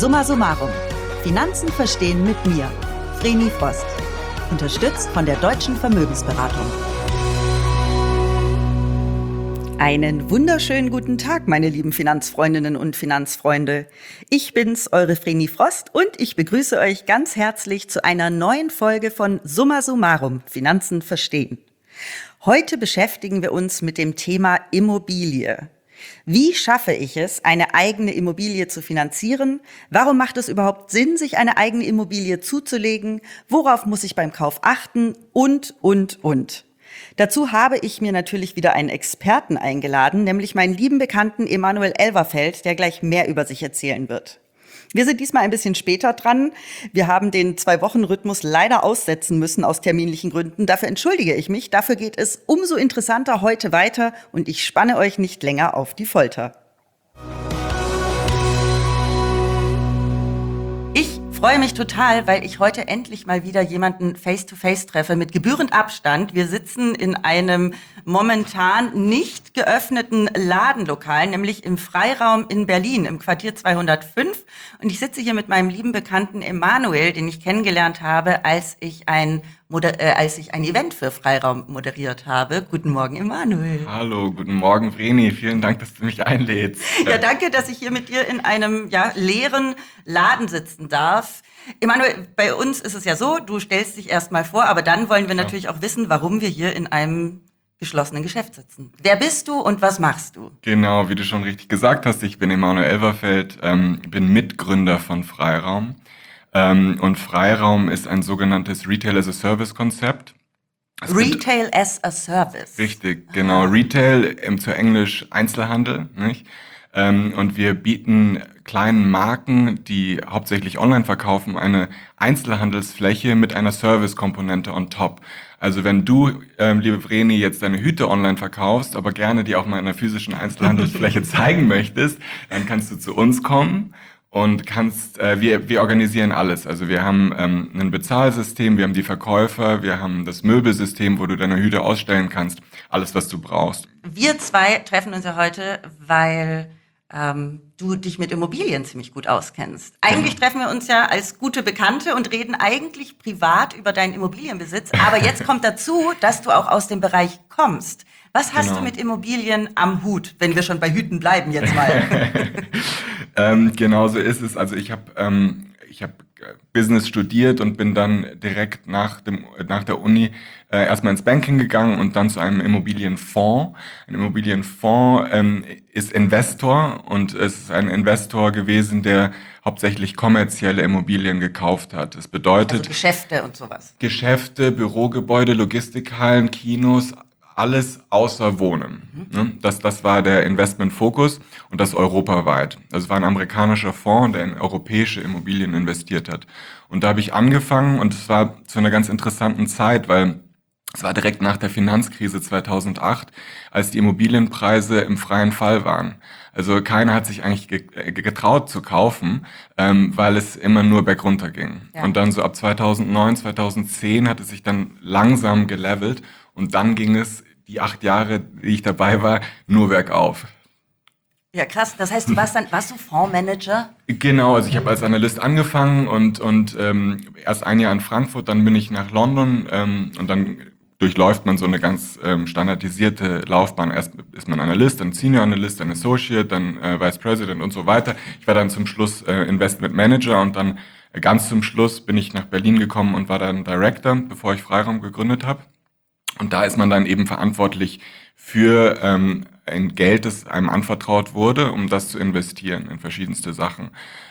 Summa summarum. Finanzen verstehen mit mir, Vreni Frost. Unterstützt von der Deutschen Vermögensberatung. Einen wunderschönen guten Tag, meine lieben Finanzfreundinnen und Finanzfreunde. Ich bin's, eure Vreni Frost, und ich begrüße euch ganz herzlich zu einer neuen Folge von Summa summarum, Finanzen verstehen. Heute beschäftigen wir uns mit dem Thema Immobilie. Wie schaffe ich es, eine eigene Immobilie zu finanzieren? Warum macht es überhaupt Sinn, sich eine eigene Immobilie zuzulegen? Worauf muss ich beim Kauf achten? Und. Dazu habe ich mir natürlich wieder einen Experten eingeladen, nämlich meinen lieben Bekannten Emanuel Elverfeld, der gleich mehr über sich erzählen wird. Wir sind diesmal ein bisschen später dran. Wir haben den 2-Wochen-Rhythmus leider aussetzen müssen aus terminlichen Gründen. Dafür entschuldige ich mich. Dafür geht es umso interessanter heute weiter und ich spanne euch nicht länger auf die Folter. Ich freue mich total, weil ich heute endlich mal wieder jemanden face-to-face treffe mit gebührend Abstand. Wir sitzen in einem momentan nicht geöffneten Ladenlokal, nämlich im Freiraum in Berlin, im Quartier 205. Und ich sitze hier mit meinem lieben Bekannten Emanuel, den ich kennengelernt habe, als ich ein Event für Freiraum moderiert habe. Guten Morgen, Emanuel. Hallo, guten Morgen, Vreni. Vielen Dank, dass du mich einlädst. Ja, danke, dass ich hier mit dir in einem leeren Laden sitzen darf. Emanuel, bei uns ist es ja so, du stellst dich erst mal vor, aber dann wollen wir natürlich auch wissen, warum wir hier in einem geschlossenen Geschäft sitzen. Wer bist du und was machst du? Genau, wie du schon richtig gesagt hast, ich bin Emanuel Elverfeld, bin Mitgründer von Freiraum. Und Freiraum ist ein sogenanntes Retail-as-a-Service-Konzept. Retail as a Service. Richtig, genau. Retail, zu Englisch Einzelhandel, nicht? Und wir bieten kleinen Marken, die hauptsächlich online verkaufen, eine Einzelhandelsfläche mit einer Service-Komponente on top. Also wenn du, liebe Vreni, jetzt deine Hüte online verkaufst, aber gerne die auch mal in einer physischen Einzelhandelsfläche zeigen möchtest, dann kannst du zu uns kommen. Und wir organisieren alles. Also wir haben ein Bezahlsystem, wir haben die Verkäufer, wir haben das Möbelsystem, wo du deine Hüte ausstellen kannst. Alles, was du brauchst. Wir zwei treffen uns ja heute, weil du dich mit Immobilien ziemlich gut auskennst. Eigentlich treffen wir uns ja als gute Bekannte und reden eigentlich privat über deinen Immobilienbesitz. Aber jetzt kommt dazu, dass du auch aus dem Bereich kommst. Was hast du mit Immobilien am Hut, wenn wir schon bei Hüten bleiben jetzt mal? Genau so ist es. Also ich habe Business studiert und bin dann direkt nach der Uni erstmal ins Banking gegangen und dann zu einem Immobilienfonds. Ein Immobilienfonds ist Investor und es ist ein Investor gewesen, der hauptsächlich kommerzielle Immobilien gekauft hat. Das bedeutet also Geschäfte und sowas. Geschäfte, Bürogebäude, Logistikhallen, Kinos, alles außer Wohnen. Das war der Investmentfokus und das europaweit. Also es war ein amerikanischer Fonds, der in europäische Immobilien investiert hat. Und da habe ich angefangen und es war zu einer ganz interessanten Zeit, weil es war direkt nach der Finanzkrise 2008, als die Immobilienpreise im freien Fall waren. Also keiner hat sich eigentlich getraut zu kaufen, weil es immer nur bergunter ging. Ja. Und dann so ab 2009, 2010 hat es sich dann langsam gelevelt und dann ging es die 8 Jahre, die ich dabei war, nur bergauf. Ja, krass. Das heißt, warst du Fondsmanager? Genau, also ich habe als Analyst angefangen und erst ein Jahr in Frankfurt, dann bin ich nach London und dann durchläuft man so eine ganz standardisierte Laufbahn. Erst ist man Analyst, dann Senior Analyst, dann Associate, dann Vice President und so weiter. Ich war dann zum Schluss Investment Manager und dann ganz zum Schluss bin ich nach Berlin gekommen und war dann Director, bevor ich Freiraum gegründet habe. Und da ist man dann eben verantwortlich für ein Geld, das einem anvertraut wurde, um das zu investieren in verschiedenste Sachen.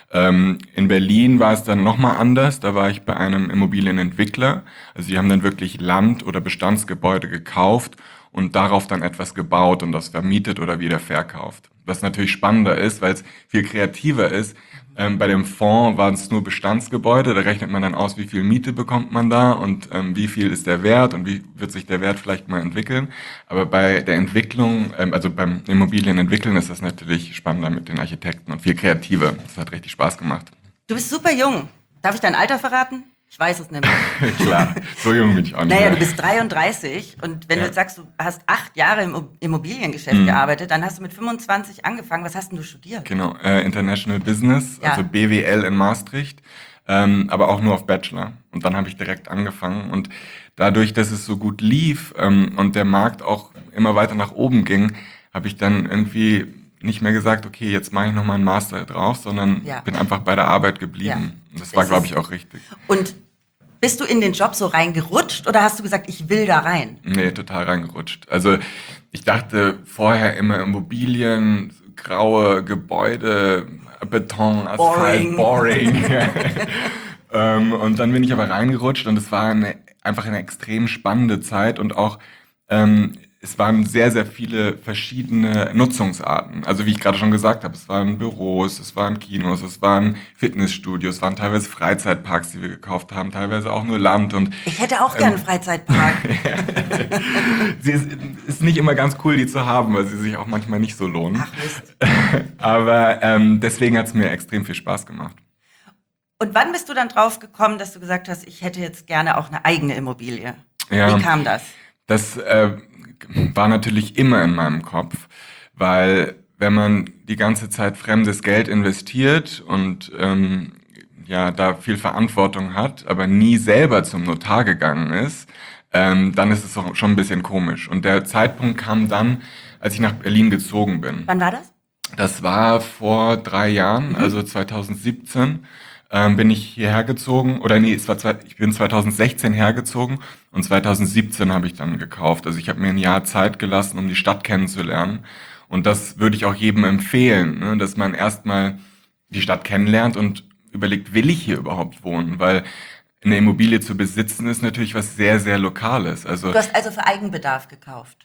In Berlin war es dann nochmal anders. Da war ich bei einem Immobilienentwickler. Also die haben dann wirklich Land oder Bestandsgebäude gekauft und darauf dann etwas gebaut und das vermietet oder wieder verkauft. Was natürlich spannender ist, weil es viel kreativer ist. Bei dem Fonds waren es nur Bestandsgebäude, da rechnet man dann aus, wie viel Miete bekommt man da und wie viel ist der Wert und wie wird sich der Wert vielleicht mal entwickeln. Aber bei der Entwicklung, also beim Immobilienentwickeln ist das natürlich spannender mit den Architekten und viel kreativer. Das hat richtig Spaß gemacht. Du bist super jung. Darf ich dein Alter verraten? Ich weiß es nämlich. Klar, so jung bin ich auch nicht. Naja, mehr. du bist 33 und wenn du jetzt sagst, du hast 8 Jahre im Immobiliengeschäft gearbeitet, dann hast du mit 25 angefangen. Was hast denn du studiert? Genau, International Business, Ja. also BWL in Maastricht, aber auch nur auf Bachelor. Und dann habe ich direkt angefangen und dadurch, dass es so gut lief und der Markt auch immer weiter nach oben ging, habe ich dann irgendwie nicht mehr gesagt, okay, jetzt mache ich nochmal einen Master drauf, sondern Ja. bin einfach bei der Arbeit geblieben. Ja. Und das war, Es glaube ist- ich, auch richtig. Und bist du in den Job so reingerutscht oder hast du gesagt, ich will da rein? Nee, total reingerutscht. Also ich dachte vorher immer Immobilien, graue Gebäude, Beton, Asphalt, boring. Und dann bin ich aber reingerutscht und es war einfach eine extrem spannende Zeit und auch es waren sehr, sehr viele verschiedene Nutzungsarten. Also wie ich gerade schon gesagt habe, es waren Büros, es waren Kinos, es waren Fitnessstudios, es waren teilweise Freizeitparks, die wir gekauft haben, teilweise auch nur Land und Ich hätte auch gerne einen Freizeitpark. sie ist nicht immer ganz cool, die zu haben, weil sie sich auch manchmal nicht so lohnen. Ach Mist. Aber deswegen hat es mir extrem viel Spaß gemacht. Und wann bist du dann drauf gekommen, dass du gesagt hast, ich hätte jetzt gerne auch eine eigene Immobilie? Ja. Wie kam das? Das war natürlich immer in meinem Kopf, weil wenn man die ganze Zeit fremdes Geld investiert und ja da viel Verantwortung hat, aber nie selber zum Notar gegangen ist, dann ist es auch schon ein bisschen komisch. Und der Zeitpunkt kam dann, als ich nach Berlin gezogen bin. Wann war das? Das war vor 3 Jahren, also 2017. Bin ich hierher gezogen, oder nee, ich bin 2016 hergezogen und 2017 habe ich dann gekauft. Also ich habe mir ein Jahr Zeit gelassen, um die Stadt kennenzulernen. Und das würde ich auch jedem empfehlen, ne, dass man erstmal die Stadt kennenlernt und überlegt, will ich hier überhaupt wohnen? Weil eine Immobilie zu besitzen ist natürlich was sehr, sehr Lokales. Also Du hast also für Eigenbedarf gekauft.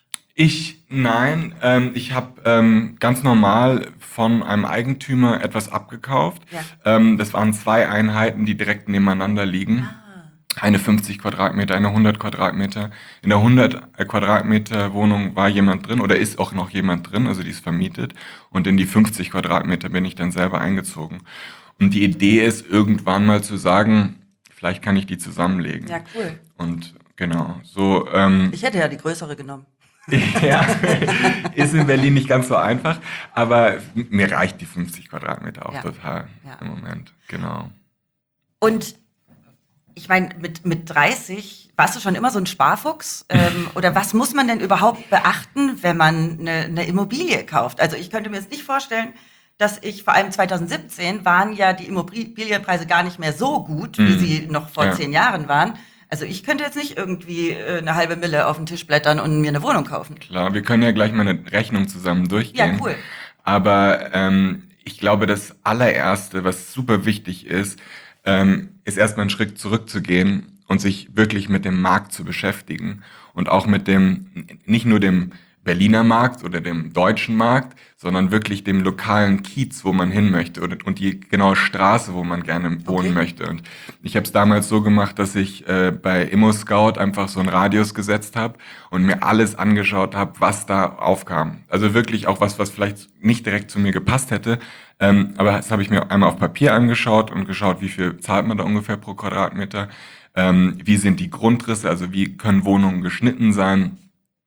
Nein, ich habe ganz normal von einem Eigentümer etwas abgekauft. Ja. Das waren 2 Einheiten, die direkt nebeneinander liegen. Eine 50 Quadratmeter, eine 100 Quadratmeter. In der 100 Quadratmeter Wohnung war jemand drin oder ist auch noch jemand drin, also die ist vermietet. Und in die 50 Quadratmeter bin ich dann selber eingezogen. Und die Idee ist, irgendwann mal zu sagen, vielleicht kann ich die zusammenlegen. Ja, cool. Und genau, so... Ich hätte ja die größere genommen. Ja, ist in Berlin nicht ganz so einfach, aber mir reicht die 50 Quadratmeter auch Ja. total Ja. im Moment, genau. Und ich meine, mit 30 warst du schon immer so ein Sparfuchs? Oder was muss man denn überhaupt beachten, wenn man eine Immobilie kauft? Also ich könnte mir jetzt nicht vorstellen, dass ich, vor allem 2017, waren ja die Immobilienpreise gar nicht mehr so gut, wie sie noch vor Ja. 10 Jahren waren. Also ich könnte jetzt nicht irgendwie eine halbe Mille auf den Tisch blättern und mir eine Wohnung kaufen. Klar, wir können ja gleich mal eine Rechnung zusammen durchgehen. Ja, cool. Aber ich glaube, das allererste, was super wichtig ist erstmal einen Schritt zurückzugehen und sich wirklich mit dem Markt zu beschäftigen und auch mit nicht nur dem Berliner Markt oder dem deutschen Markt, sondern wirklich dem lokalen Kiez, wo man hin möchte und die genaue Straße, wo man gerne wohnen möchte. Und ich habe es damals so gemacht, dass ich bei ImmoScout einfach so einen Radius gesetzt habe und mir alles angeschaut habe, was da aufkam. Also wirklich auch was vielleicht nicht direkt zu mir gepasst hätte, aber das habe ich mir einmal auf Papier angeschaut und geschaut, wie viel zahlt man da ungefähr pro Quadratmeter, wie sind die Grundrisse, also wie können Wohnungen geschnitten sein,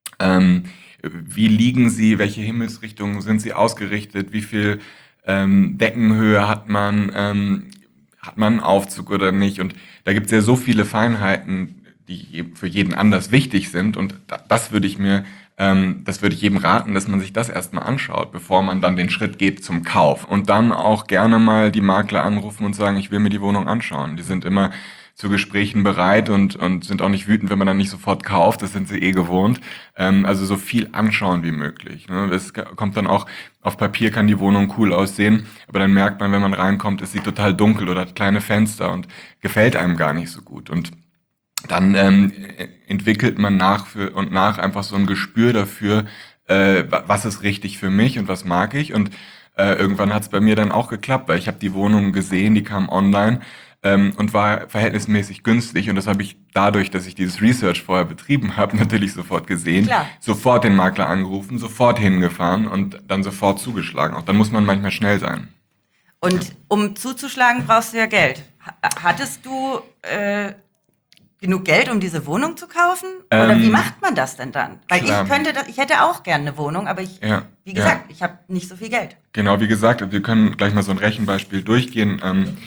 wie liegen sie, welche Himmelsrichtungen sind sie ausgerichtet, wie viel Deckenhöhe hat man einen Aufzug oder nicht. Und da gibt es ja so viele Feinheiten, die für jeden anders wichtig sind. Und das würde ich jedem raten, dass man sich das erstmal anschaut, bevor man dann den Schritt geht zum Kauf. Und dann auch gerne mal die Makler anrufen und sagen, ich will mir die Wohnung anschauen. Die sind immer zu Gesprächen bereit und sind auch nicht wütend, wenn man dann nicht sofort kauft. Das sind sie eh gewohnt. Also so viel anschauen wie möglich. Ne? Das kommt dann auch, auf Papier kann die Wohnung cool aussehen, aber dann merkt man, wenn man reinkommt, ist sie total dunkel oder hat kleine Fenster und gefällt einem gar nicht so gut. Und dann entwickelt man nach und nach einfach so ein Gespür dafür, was ist richtig für mich und was mag ich. Und irgendwann hat es bei mir dann auch geklappt, weil ich habe die Wohnung gesehen, die kam online und war verhältnismäßig günstig. Und das habe ich dadurch, dass ich dieses Research vorher betrieben habe, natürlich sofort gesehen. Klar. Sofort den Makler angerufen, sofort hingefahren und dann sofort zugeschlagen. Auch dann muss man manchmal schnell sein. Und um zuzuschlagen, brauchst du ja Geld. Hattest du genug Geld, um diese Wohnung zu kaufen? Oder wie macht man das denn dann? Weil klar. ich hätte auch gerne eine Wohnung, aber Ja, wie gesagt, ich habe nicht so viel Geld. Genau, wie gesagt, wir können gleich mal so ein Rechenbeispiel durchgehen.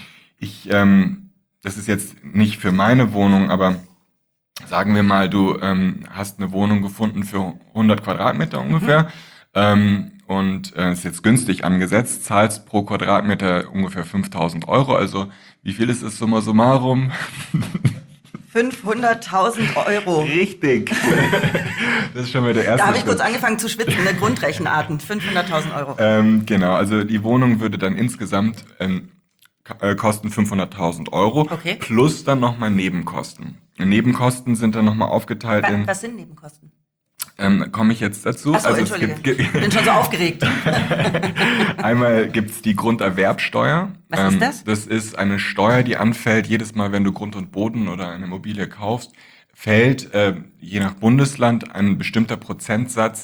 Das ist jetzt nicht für meine Wohnung, aber sagen wir mal, du hast eine Wohnung gefunden für 100 Quadratmeter ungefähr und ist jetzt günstig angesetzt, zahlst pro Quadratmeter ungefähr 5.000 Euro. Also wie viel ist es summa summarum? 500.000 Euro. Richtig. Das ist schon mal der erste Da habe ich Schritt. kurz angefangen zu schwitzen, eine Grundrechenarten. 500.000 Euro. Genau, also die Wohnung würde dann insgesamt kosten 500.000 Euro Okay. plus dann nochmal Nebenkosten. Nebenkosten sind dann nochmal aufgeteilt in, Was sind Nebenkosten? komme ich jetzt dazu? Achso, es Entschuldige. gibt, Bin schon so aufgeregt. einmal gibt's die Grunderwerbsteuer. Was ist das? Das ist eine Steuer, die anfällt jedes Mal, wenn du Grund und Boden oder eine Immobilie kaufst, fällt je nach Bundesland ein bestimmter Prozentsatz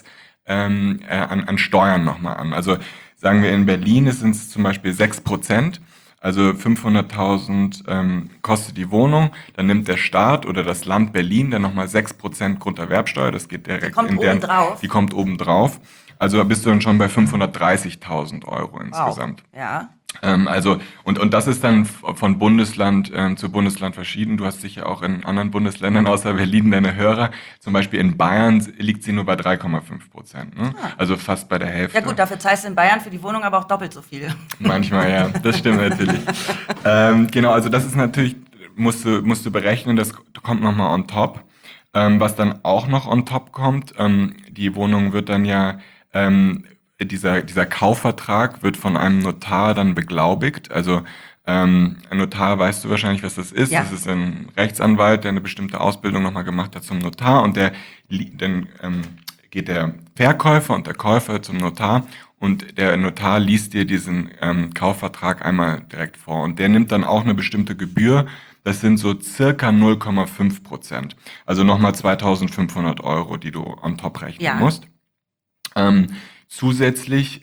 an Steuern nochmal an. Also sagen wir in Berlin sind es zum Beispiel 6%. Also 500.000 kostet die Wohnung, dann nimmt der Staat oder das Land Berlin dann nochmal 6% Grunderwerbsteuer, das geht direkt kommt in deren, obendrauf? die kommt oben drauf. Also bist du dann schon bei 530.000 Euro insgesamt. Wow. Ja. Und das ist dann von Bundesland zu Bundesland verschieden. Du hast sicher auch in anderen Bundesländern außer Berlin deine Hörer. Zum Beispiel in Bayern liegt sie nur bei 3,5%. Ne? Also fast bei der Hälfte. Ja gut, dafür zahlst du in Bayern für die Wohnung aber auch doppelt so viel. Manchmal, ja, das stimmt natürlich. Genau, also das ist natürlich, musst du berechnen, das kommt nochmal on top. Was dann auch noch on top kommt, die Wohnung wird dann ja, dieser Kaufvertrag wird von einem Notar dann beglaubigt. Also ein Notar, weißt du wahrscheinlich, was das ist. Ja. Das ist ein Rechtsanwalt, der eine bestimmte Ausbildung nochmal gemacht hat zum Notar und dann geht der Verkäufer und der Käufer zum Notar und der Notar liest dir diesen Kaufvertrag einmal direkt vor und der nimmt dann auch eine bestimmte Gebühr. Das sind so circa 0,5%. Also nochmal 2.500 Euro, die du on top rechnen musst. Zusätzlich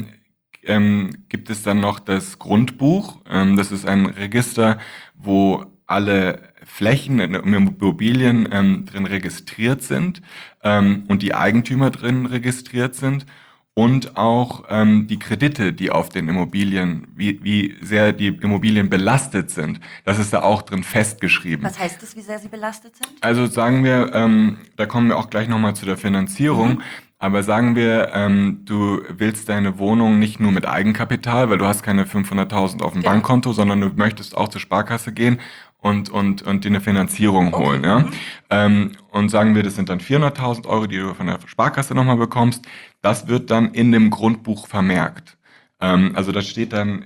gibt es dann noch das Grundbuch. Das ist ein Register, wo alle Flächen in Immobilien drin registriert sind und die Eigentümer drin registriert sind und auch die Kredite, die auf den Immobilien, wie sehr die Immobilien belastet sind. Das ist da auch drin festgeschrieben. Was heißt das, wie sehr sie belastet sind? Also sagen wir, da kommen wir auch gleich nochmal zu der Finanzierung, aber sagen wir, du willst deine Wohnung nicht nur mit Eigenkapital, weil du hast keine 500.000 auf dem Bankkonto, sondern du möchtest auch zur Sparkasse gehen und dir eine Finanzierung holen. Ja? Und sagen wir, das sind dann 400.000 Euro, die du von der Sparkasse nochmal bekommst. Das wird dann in dem Grundbuch vermerkt. Also da steht dann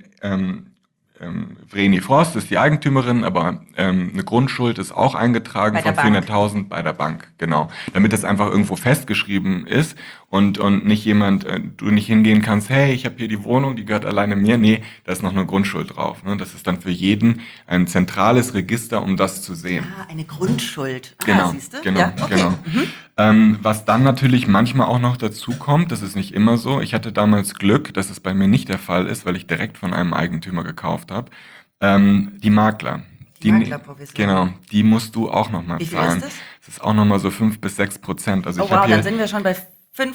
Vreni Frost ist die Eigentümerin, aber eine Grundschuld ist auch eingetragen Bei der von 400.000 bei der Bank, genau. Damit das einfach irgendwo festgeschrieben ist und nicht du nicht hingehen kannst, hey, ich habe hier die Wohnung, die gehört alleine mir. Nee, da ist noch eine Grundschuld drauf. Ne? Das ist dann für jeden ein zentrales Register, um das zu sehen. Ah, eine Grundschuld. Genau, siehst du? genau, Ja, okay. genau. Was dann natürlich manchmal auch noch dazu kommt, das ist nicht immer so. Ich hatte damals Glück, dass es bei mir nicht der Fall ist, weil ich direkt von einem Eigentümer gekauft habe. Die Makler. Die Maklerprovision. Genau, die musst du auch nochmal Wie viel zahlen. ist das? Das ist auch nochmal so 5-6%. Also Oh ich habe wow, hier dann sind wir schon bei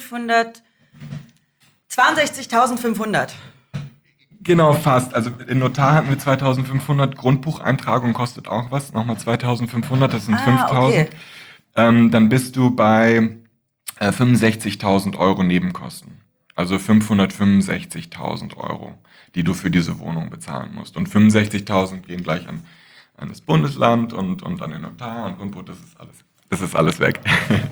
62.500. genau fast. Also im Notar hatten wir 2.500, Grundbucheintragung kostet auch was, nochmal 2.500, das sind 5.000. Okay. Dann bist du bei 65.000 Euro Nebenkosten. Also 565.000 Euro, die du für diese Wohnung bezahlen musst. Und 65.000 gehen gleich an das Bundesland und an den Notar und Grundbuch, das ist alles weg.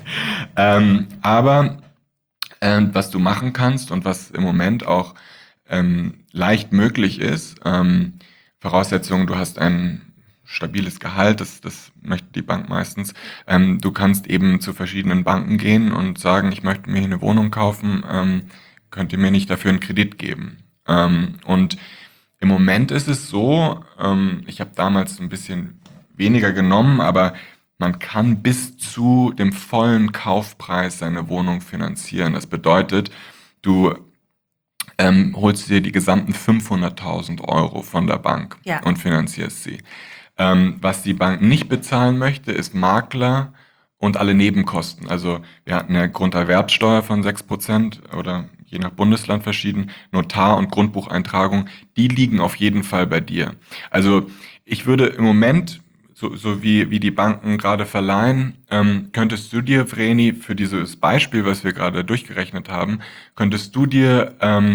Aber was du machen kannst und was im Moment auch leicht möglich ist, Voraussetzung, du hast ein stabiles Gehalt, das möchte die Bank meistens. Du kannst eben zu verschiedenen Banken gehen und sagen, ich möchte mir hier eine Wohnung kaufen, könnt ihr mir nicht dafür einen Kredit geben? Und im Moment ist es so, ich habe damals ein bisschen weniger genommen, aber man kann bis zu dem vollen Kaufpreis seine Wohnung finanzieren. Das bedeutet, du holst du dir die gesamten 500.000 Euro von der Bank Ja. und finanzierst sie. Was die Bank nicht bezahlen möchte, ist Makler und alle Nebenkosten. Also wir hatten eine Grunderwerbsteuer von 6% oder je nach Bundesland verschieden, Notar- und Grundbucheintragung, die liegen auf jeden Fall bei dir. Also ich würde im Moment, so wie die Banken gerade verleihen, könntest du dir, Vreni, für dieses Beispiel, was wir gerade durchgerechnet haben, könntest du dir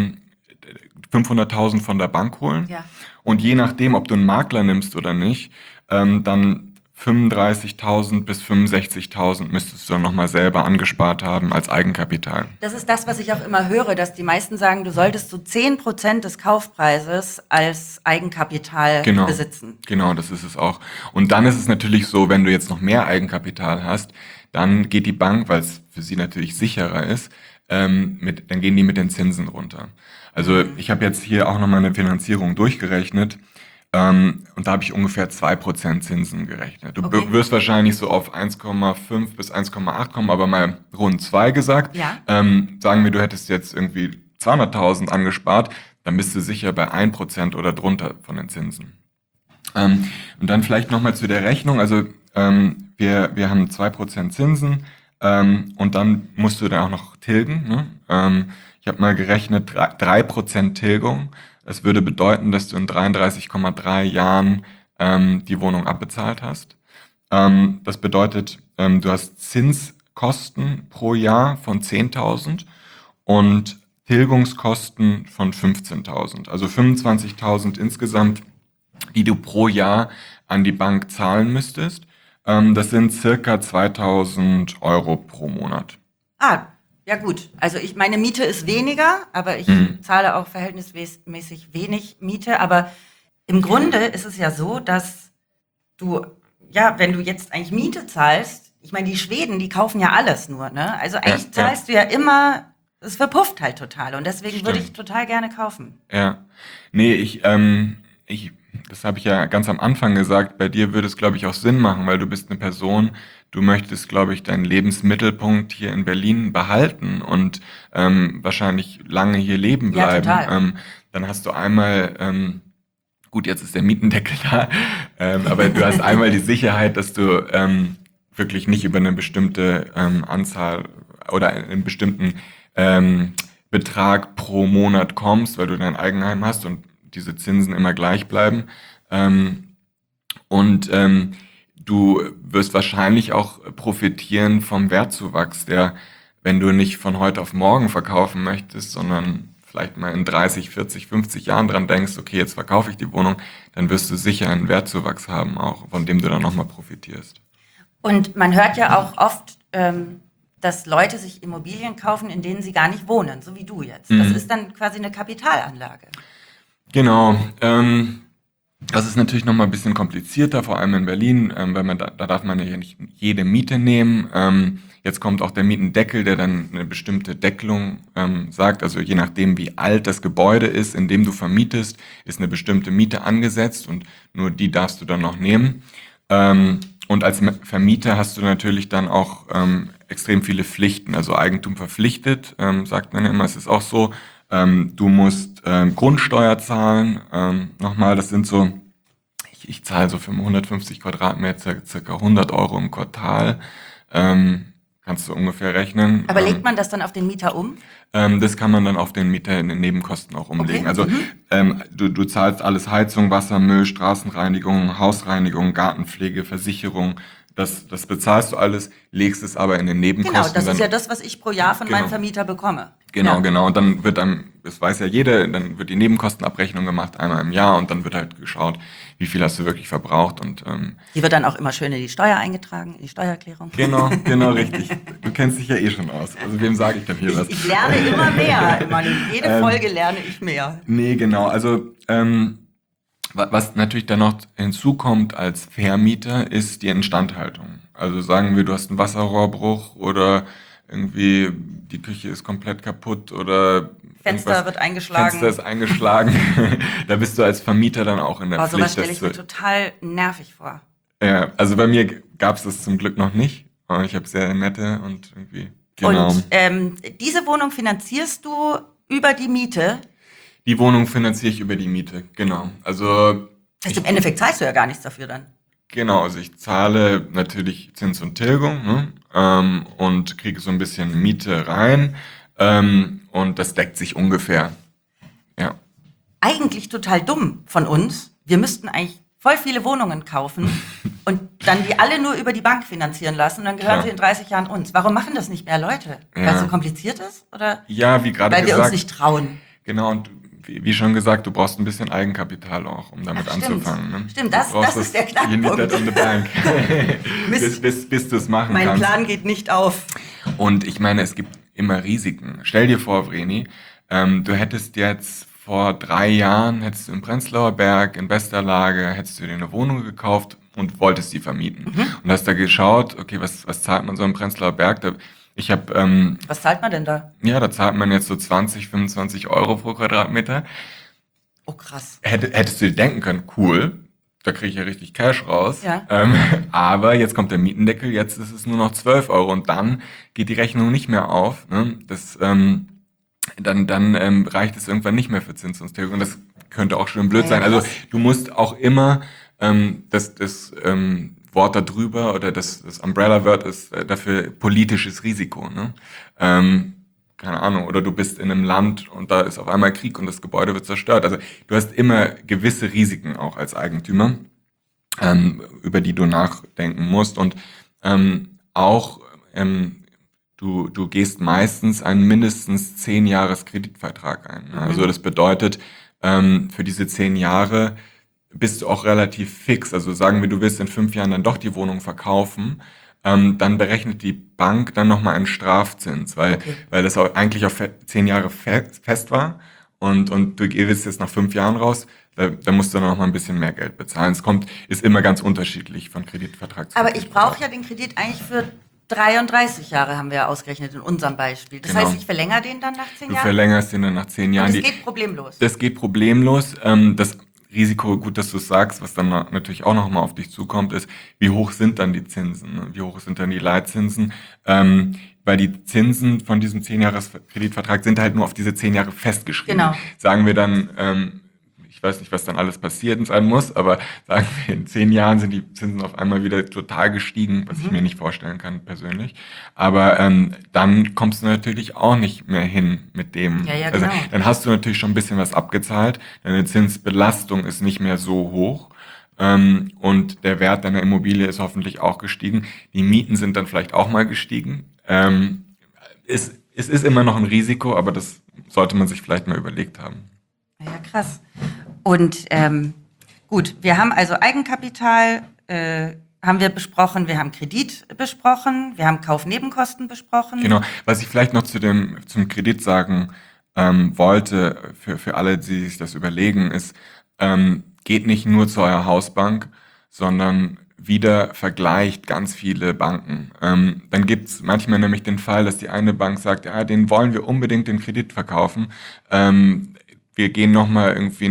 500.000 von der Bank holen Ja. und je nachdem, ob du einen Makler nimmst oder nicht, dann 35.000 bis 65.000 müsstest du dann nochmal selber angespart haben als Eigenkapital. Das ist das, was ich auch immer höre, dass die meisten sagen, du solltest so 10% des Kaufpreises als Eigenkapital besitzen. Genau, das ist es auch. Und dann ist es natürlich so, wenn du jetzt noch mehr Eigenkapital hast, dann geht die Bank, weil es für sie natürlich sicherer ist, dann gehen die mit den Zinsen runter. Also ich habe jetzt hier auch nochmal eine Finanzierung durchgerechnet. Und da habe ich ungefähr 2% Zinsen gerechnet. Du wirst wahrscheinlich so auf 1,5 bis 1,8 kommen, aber mal rund 2 gesagt. Ja. Sagen wir, du hättest jetzt irgendwie 200.000 angespart, dann bist du sicher bei 1% oder drunter von den Zinsen. Und dann vielleicht nochmal zu der Rechnung. Also wir haben 2% Zinsen und dann musst du dann auch noch tilgen. Ne? Ich habe mal gerechnet, 3% Tilgung. Das würde bedeuten, dass du in 33,3 Jahren die Wohnung abbezahlt hast. Das bedeutet, du hast Zinskosten pro Jahr von 10.000 und Tilgungskosten von 15.000. Also 25.000 insgesamt, die du pro Jahr an die Bank zahlen müsstest. Das sind circa 2.000 Euro pro Monat. Ja gut, also meine Miete ist weniger, aber ich zahle auch verhältnismäßig wenig Miete. Aber im Grunde ist es ja so, dass du, ja, wenn du jetzt eigentlich Miete zahlst, ich meine, die Schweden, die kaufen ja alles nur, ne? Also eigentlich zahlst du ja immer, es verpufft halt total und deswegen würde ich total gerne kaufen. Ja, nee, das habe ich ja ganz am Anfang gesagt, bei dir würde es, glaube ich, auch Sinn machen, weil du bist eine Person, du möchtest, glaube ich, deinen Lebensmittelpunkt hier in Berlin behalten und wahrscheinlich lange hier leben bleiben. Ja, total. Dann hast du einmal, gut, jetzt ist der Mietendeckel da, aber du hast einmal die Sicherheit, dass du wirklich nicht über eine bestimmte Anzahl oder einen bestimmten Betrag pro Monat kommst, weil du dein Eigenheim hast und diese Zinsen immer gleich bleiben. Du wirst wahrscheinlich auch profitieren vom Wertzuwachs, der, wenn du nicht von heute auf morgen verkaufen möchtest, sondern vielleicht mal in 30, 40, 50 Jahren dran denkst, okay, jetzt verkaufe ich die Wohnung, dann wirst du sicher einen Wertzuwachs haben, auch von dem du dann nochmal profitierst. Und man hört ja auch oft, dass Leute sich Immobilien kaufen, in denen sie gar nicht wohnen, so wie du jetzt. Das ist dann quasi eine Kapitalanlage. Genau. Das ist natürlich nochmal ein bisschen komplizierter, vor allem in Berlin, weil da darf man ja nicht jede Miete nehmen. Jetzt kommt auch der Mietendeckel, der dann eine bestimmte Deckelung sagt. Also je nachdem, wie alt das Gebäude ist, in dem du vermietest, ist eine bestimmte Miete angesetzt und nur die darfst du dann noch nehmen. Und als Vermieter hast du natürlich dann auch extrem viele Pflichten, also Eigentum verpflichtet, sagt man ja immer. Es ist auch so, du musst Grundsteuer zahlen. Nochmal, das sind so, ich zahle so für 150 Quadratmeter circa 100 Euro im Quartal. Kannst du ungefähr rechnen. Aber legt man das dann auf den Mieter um? Das kann man dann auf den Mieter in den Nebenkosten auch umlegen. Okay. Also du zahlst alles: Heizung, Wasser, Müll, Straßenreinigung, Hausreinigung, Gartenpflege, Versicherung. Das bezahlst du alles, legst es aber in den Nebenkosten. Genau, das ist ja das, was ich pro Jahr von meinem Vermieter bekomme. Genau. Und dann wird das weiß ja jeder, dann wird die Nebenkostenabrechnung gemacht, einmal im Jahr, und dann wird halt geschaut, wie viel hast du wirklich verbraucht. Und die wird dann auch immer schön in die Steuer eingetragen, in die Steuererklärung. Genau, richtig. Du kennst dich ja eh schon aus. Also wem sage ich denn hier was? Ich lerne immer mehr. Jede Folge lerne ich mehr. Nee, genau. Also was natürlich dann noch hinzukommt als Vermieter, ist die Instandhaltung. Also sagen wir, du hast einen Wasserrohrbruch oder irgendwie die Küche ist komplett kaputt oder Fenster wird eingeschlagen. Fenster ist eingeschlagen. Da bist du als Vermieter dann auch in der Pflicht. Sowas stelle ich mir total nervig vor. Ja, also bei mir gab es das zum Glück noch nicht. Aber ich habe sehr nette und irgendwie. Genau. Und diese Wohnung finanzierst du über die Miete? Die Wohnung finanziere ich über die Miete, genau. Also Das heißt, im Endeffekt zahlst du ja gar nichts dafür dann. genau, also ich zahle natürlich Zins und Tilgung, ne? Und kriege so ein bisschen Miete rein, und das deckt sich ungefähr. Ja. Eigentlich total dumm von uns. Wir müssten eigentlich voll viele Wohnungen kaufen und dann die alle nur über die Bank finanzieren lassen und dann gehören Klar. sie in 30 Jahren uns. Warum machen das nicht mehr Leute? Weil es so kompliziert ist? Oder Ja, wie gerade weil wir uns gesagt. nicht trauen? Genau, und wie schon gesagt, du brauchst ein bisschen Eigenkapital auch, um damit Ach, stimmt. anzufangen. Ne? Stimmt, Du das brauchst ist der You need that Knackpunkt. on the bank. Mist. bis du es machen Mein kannst. Plan geht nicht auf. Und ich meine, es gibt immer Risiken. Stell dir vor, Vreni, du hättest jetzt vor 3 Jahren, hättest du im Prenzlauer Berg in bester Lage, hättest du dir eine Wohnung gekauft und wolltest die vermieten. Und hast da geschaut, okay, was zahlt man so im Prenzlauer Berg? Ich habe, Was zahlt man denn da? ja, da zahlt man jetzt so 20, 25 Euro pro Quadratmeter. Oh, krass. Hättest du dir denken können, cool, da kriege ich ja richtig Cash raus. Ja. Aber jetzt kommt der Mietendeckel, jetzt ist es nur noch 12 Euro und dann geht die Rechnung nicht mehr auf. Ne? Dann reicht es irgendwann nicht mehr für Zins und Tilgung. Das könnte auch schön blöd Ja, sein. Also krass. du musst auch immer das Wort da drüber oder das Umbrella-Word ist dafür politisches Risiko. Ne? Keine Ahnung, oder du bist in einem Land und da ist auf einmal Krieg und das Gebäude wird zerstört. Also du hast immer gewisse Risiken auch als Eigentümer, über die du nachdenken musst. Und auch du gehst meistens einen mindestens 10 Jahres Kreditvertrag ein. Ne? Also das bedeutet, für diese 10 Jahre bist du auch relativ fix. Also sagen wir, du willst in 5 Jahren dann doch die Wohnung verkaufen, dann berechnet die Bank dann nochmal einen Strafzins, weil das auch eigentlich auf 10 Jahre fest war und du willst jetzt nach 5 Jahren raus, da musst du dann nochmal ein bisschen mehr Geld bezahlen. Ist immer ganz unterschiedlich von Kreditvertrag zu Aber ich Kreditvertrag. brauche ja den Kredit eigentlich für 33 Jahre, haben wir ja ausgerechnet in unserem Beispiel. Das Genau. heißt, ich verlängere den dann nach 10 Du Jahren? verlängerst den dann nach 10 Jahren. Und es geht problemlos. Das geht problemlos. Das Risiko, gut, dass du es sagst, was dann natürlich auch nochmal auf dich zukommt, ist, wie hoch sind dann die Zinsen? Ne? Wie hoch sind dann die Leitzinsen? Weil die Zinsen von diesem 10-Jahres-Kreditvertrag sind halt nur auf diese 10 Jahre festgeschrieben. Genau. Sagen wir dann, ich weiß nicht, was dann alles passiert sein muss, aber sagen wir, in 10 Jahren sind die Zinsen auf einmal wieder total gestiegen, was ich mir nicht vorstellen kann persönlich. Aber dann kommst du natürlich auch nicht mehr hin mit dem. Ja, Also genau. dann hast du natürlich schon ein bisschen was abgezahlt, deine Zinsbelastung ist nicht mehr so hoch. Und der Wert deiner Immobilie ist hoffentlich auch gestiegen. Die Mieten sind dann vielleicht auch mal gestiegen. Es ist immer noch ein Risiko, aber das sollte man sich vielleicht mal überlegt haben. Ja, krass. Und gut, wir haben also Eigenkapital, haben wir besprochen, wir haben Kredit besprochen, wir haben Kaufnebenkosten besprochen. Genau. Was ich vielleicht noch zum Kredit sagen wollte, für alle, die sich das überlegen, ist, geht nicht nur zu eurer Hausbank, sondern wieder vergleicht ganz viele Banken. Dann gibt's manchmal nämlich den Fall, dass die eine Bank sagt, ja, den wollen wir unbedingt den Kredit verkaufen. Wir gehen nochmal irgendwie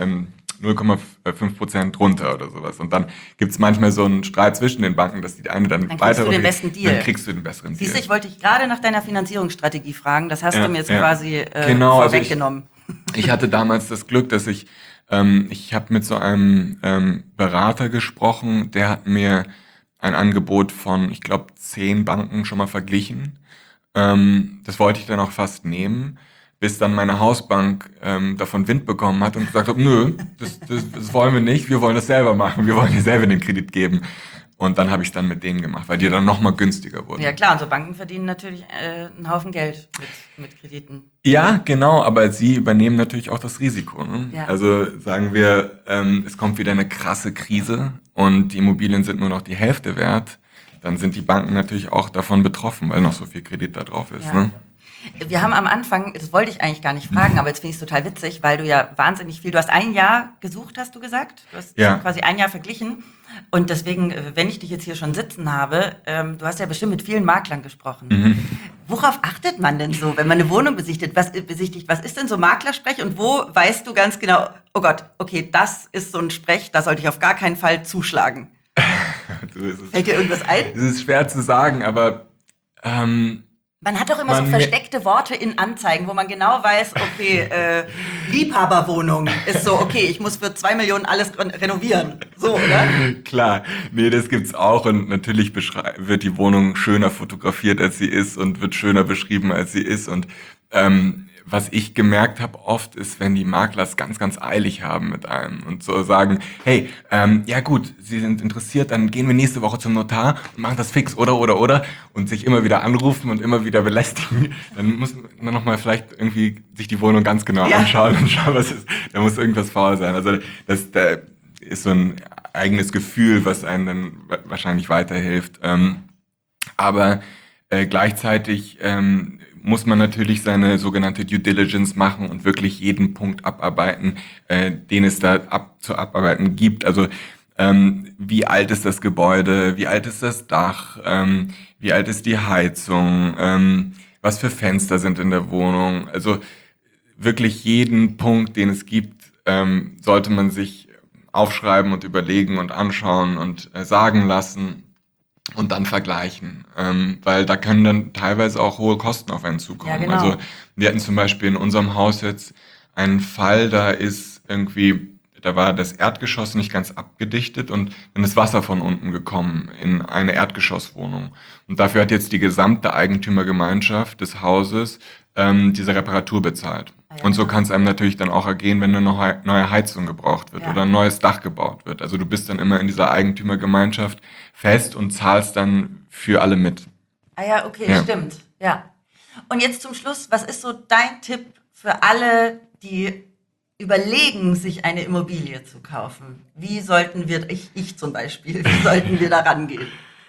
0,5% runter oder sowas. Und dann gibt's manchmal so einen Streit zwischen den Banken, dass die eine dann Dann weiter kriegst du den runtergeht. besten Deal. Dann kriegst du den besseren Siehst du, Deal. ich wollte dich gerade nach deiner Finanzierungsstrategie fragen, das hast Ja, du mir jetzt ja. quasi Genau, also vorweggenommen. Ich hatte damals das Glück, dass ich habe mit so einem Berater gesprochen, der hat mir ein Angebot von, ich glaube, 10 Banken schon mal verglichen. Das wollte ich dann auch fast nehmen, bis dann meine Hausbank davon Wind bekommen hat und gesagt hat, nö, das wollen wir nicht, wir wollen das selber machen, wir wollen dir selber den Kredit geben. Und dann habe ich es dann mit denen gemacht, weil die dann nochmal günstiger wurden. Ja klar, und so Banken verdienen natürlich einen Haufen Geld mit Krediten. Ja, genau, aber sie übernehmen natürlich auch das Risiko. Ne? Ja. Also sagen wir, es kommt wieder eine krasse Krise und die Immobilien sind nur noch die Hälfte wert, dann sind die Banken natürlich auch davon betroffen, weil noch so viel Kredit da drauf ist. Ja. Ne? Wir haben am Anfang, das wollte ich eigentlich gar nicht fragen, aber jetzt finde ich es total witzig, weil du ja wahnsinnig viel, du hast 1 Jahr gesucht, hast du gesagt? Du hast Ja. quasi 1 Jahr verglichen. Und deswegen, wenn ich dich jetzt hier schon sitzen habe, du hast ja bestimmt mit vielen Maklern gesprochen. Worauf achtet man denn so, wenn man eine Wohnung besichtigt? Was ist denn so Maklersprech und wo weißt du ganz genau, oh Gott, okay, das ist so ein Sprech, da sollte ich auf gar keinen Fall zuschlagen. Du, es ist- Fällt dir irgendwas ein? Es ist schwer zu sagen, aber Man hat doch immer so versteckte Worte in Anzeigen, wo man genau weiß, okay, Liebhaberwohnung ist so, okay, ich muss für 2 Millionen alles renovieren. So, oder? Klar, nee, das gibt's auch und natürlich wird die Wohnung schöner fotografiert, als sie ist und wird schöner beschrieben, als sie ist und was ich gemerkt habe oft ist, wenn die Makler es ganz, ganz eilig haben mit einem und so sagen, hey, ja gut, Sie sind interessiert, dann gehen wir nächste Woche zum Notar und machen das fix, oder, und sich immer wieder anrufen und immer wieder belästigen, dann muss man nochmal vielleicht irgendwie sich die Wohnung ganz genau anschauen und schauen, was ist, da muss irgendwas faul sein. Also da ist so ein eigenes Gefühl, was einem dann wahrscheinlich weiterhilft. Aber gleichzeitig muss man natürlich seine sogenannte Due Diligence machen und wirklich jeden Punkt abarbeiten, den es da zu abarbeiten gibt. Also wie alt ist das Gebäude, wie alt ist das Dach, wie alt ist die Heizung, was für Fenster sind in der Wohnung. Also wirklich jeden Punkt, den es gibt, sollte man sich aufschreiben und überlegen und anschauen und sagen lassen. Und dann vergleichen, weil da können dann teilweise auch hohe Kosten auf einen zukommen. Ja, genau. Also wir hatten zum Beispiel in unserem Haus jetzt einen Fall, da war das Erdgeschoss nicht ganz abgedichtet und dann ist Wasser von unten gekommen in eine Erdgeschosswohnung. Und dafür hat jetzt die gesamte Eigentümergemeinschaft des Hauses diese Reparatur bezahlt. Und so kann es einem natürlich dann auch ergehen, wenn eine neue Heizung gebraucht wird oder ein neues Dach gebaut wird. Also du bist dann immer in dieser Eigentümergemeinschaft fest und zahlst dann für alle mit. Ah ja, okay, stimmt. Ja. Und jetzt zum Schluss, was ist so dein Tipp für alle, die überlegen, sich eine Immobilie zu kaufen? Wie sollten wir, ich zum Beispiel, wie sollten wir da rangehen?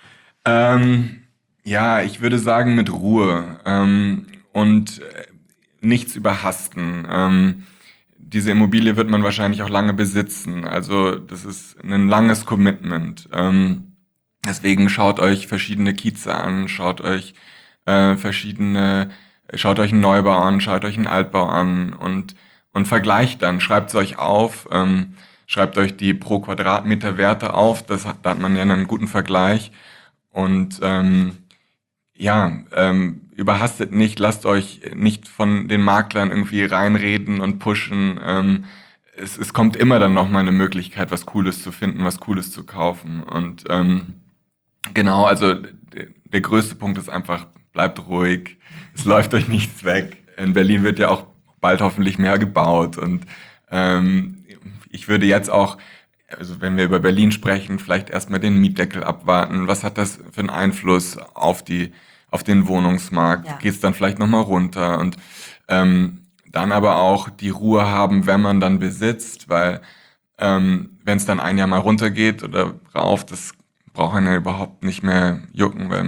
Ja, ich würde sagen mit Ruhe und nichts überhasten. Diese Immobilie wird man wahrscheinlich auch lange besitzen. Also das ist ein langes Commitment. Deswegen schaut euch verschiedene Kieze an, schaut euch einen Neubau an, schaut euch einen Altbau an und vergleicht dann, schreibt es euch auf, schreibt euch die pro Quadratmeter Werte auf, da hat man ja einen guten Vergleich und überhastet nicht, lasst euch nicht von den Maklern irgendwie reinreden und pushen. Es kommt immer dann noch mal eine Möglichkeit, was Cooles zu finden, was Cooles zu kaufen. Und genau, also der größte Punkt ist einfach, bleibt ruhig, es läuft euch nichts weg. In Berlin wird ja auch bald hoffentlich mehr gebaut. Und ich würde jetzt auch, also wenn wir über Berlin sprechen, vielleicht erstmal den Mietdeckel abwarten. Was hat das für einen Einfluss auf den Wohnungsmarkt? Ja. Geht es dann vielleicht nochmal runter? Und dann aber auch die Ruhe haben, wenn man dann besitzt, weil wenn es dann ein Jahr mal runtergeht oder rauf, das braucht einen ja überhaupt nicht mehr jucken, weil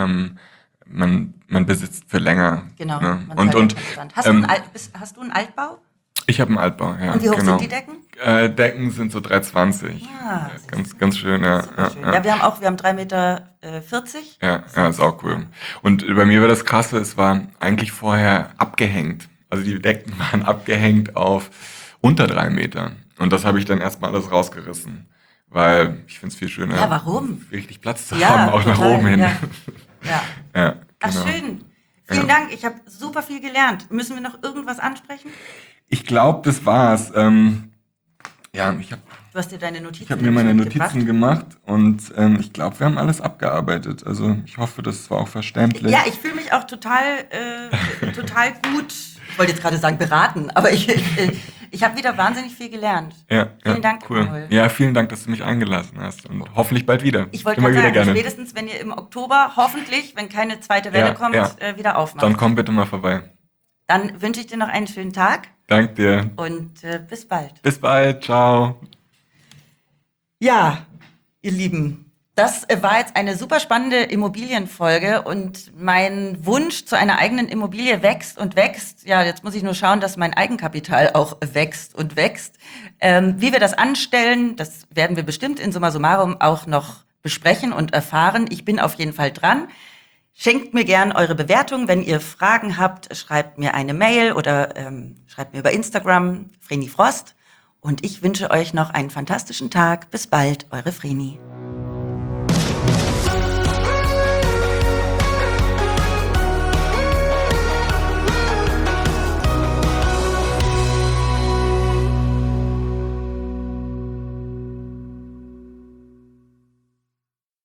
man besitzt für länger. Genau. Ne? Und hast du einen Altbau? Ich habe einen Altbau, ja. Und wie hoch genau. sind die Decken? Decken sind so 3,20. Ja, Ganz schön, ja. Schön. Ja, wir haben 3,40 Meter. Ja, ist auch cool. Und bei mir war das Krasse, es war eigentlich vorher abgehängt. Also die Decken waren abgehängt auf unter 3 Meter. Und das habe ich dann erstmal alles rausgerissen. Weil ich finde es viel schöner, Ja, warum? richtig Platz zu haben, auch nach oben hin. Ja. Ja, Ach, genau. schön. Vielen Dank. Ich habe super viel gelernt. Müssen wir noch irgendwas ansprechen? Ich glaube, das war's. Ich Du hast dir deine Notizen habe mir meine mitgebracht. Notizen gemacht und ich glaube, wir haben alles abgearbeitet. Also ich hoffe, das war auch verständlich. Ja, ich fühle mich auch total gut. Ich wollte jetzt gerade sagen beraten, aber ich habe wieder wahnsinnig viel gelernt. Vielen Dank, cool. Manuel. Ja, vielen Dank, dass du mich eingelassen hast und hoffentlich bald wieder. Ich wollte Immer gerade wieder sagen, gerne. spätestens wenn ihr im Oktober hoffentlich, wenn keine zweite Welle kommt, wieder aufmacht. Dann komm bitte mal vorbei. Dann wünsche ich dir noch einen schönen Tag Dank dir. und bis bald. Bis bald. Ciao. Ja, ihr Lieben, das war jetzt eine super spannende Immobilienfolge und mein Wunsch zu einer eigenen Immobilie wächst und wächst. Ja, jetzt muss ich nur schauen, dass mein Eigenkapital auch wächst und wächst. Wie wir das anstellen, das werden wir bestimmt in Summa Summarum auch noch besprechen und erfahren. Ich bin auf jeden Fall dran. Schenkt mir gern eure Bewertung. Wenn ihr Fragen habt, schreibt mir eine Mail oder schreibt mir über Instagram, Vreni Frost. Und ich wünsche euch noch einen fantastischen Tag. Bis bald, eure Vreni.